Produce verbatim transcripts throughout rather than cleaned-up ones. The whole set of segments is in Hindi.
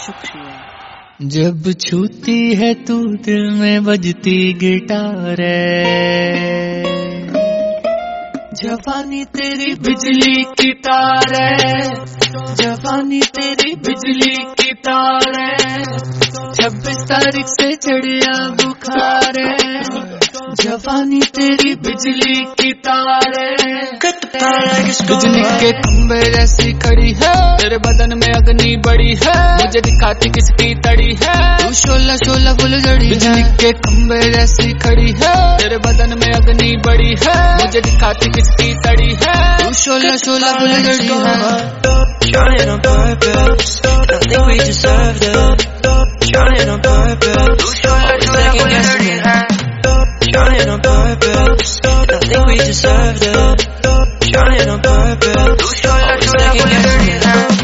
शुक्रिया। जब छूती है तू दिल में बजती गिटार है, जवानी तेरी बिजली की तार है, जवानी तेरी बिजली की तार है, छब्बीस तारीख से चढ़िया बुखार है, जवानी तेरी बिजली की तार है, बिजली के खंभे जैसी खड़ी है, तेरे बदन में अग्नि बड़ी है, मुझे दिखाती किसकी तड़ी है, तू शोला शोला फुलझड़ी। बिजली के खंभे जैसी खड़ी है, तेरे बदन में अग्नि बड़ी है, मुझे दिखाती किसकी तड़ी है, तू शोला शोला फुलझड़ी है। Trying on purpose, don't think we deserved it. Trying on purpose, always second guessing it. Trying on purpose, don't think we deserved it. Trying on purpose, always second guessing it.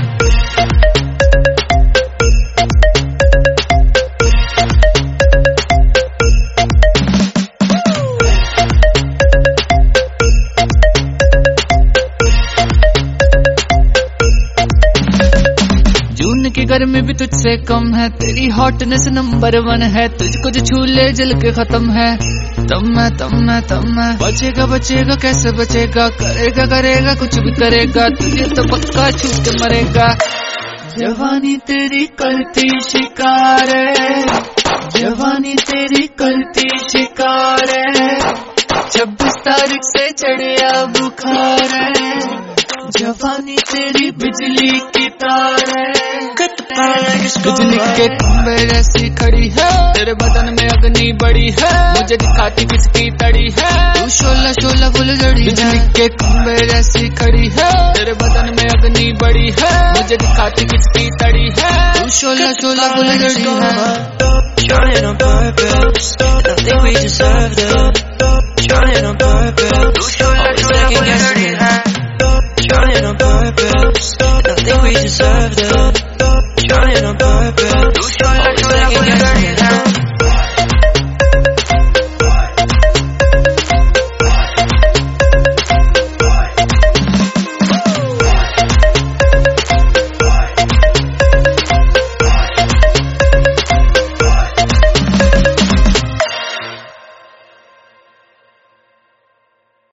जून की गर्मी भी तुझसे कम है, तेरी हॉटनेस नंबर वन है, तुझको जो छू ले जल के खत्म है, तम मैं तम मैं तम मैं बचेगा बचेगा कैसे बचेगा, करेगा करेगा कुछ भी करेगा, तुझे तो पक्का छू के मरेगा। जवानी तेरी करती शिकार है, जवानी तेरी करती शिकार है, छब्बीस तारीख से चढ़िया बुखार है, जवानी तेरी बिजली की तार है, बिजली के खंभे जैसी खड़ी है, तेरे बदन में अग्नि बड़ी है, मुझे दिखाती किसकी तड़ी है, तू शोला शोला फुलझड़ी। बिजली के खंभे जैसी खड़ी है, तेरे बदन में अग्नि बड़ी है, मुझे दिखाती किसकी तड़ी है, तू शोला शोला फुलझड़ी है। Trying on purpose, don't think we deserved it. Trying on purpose,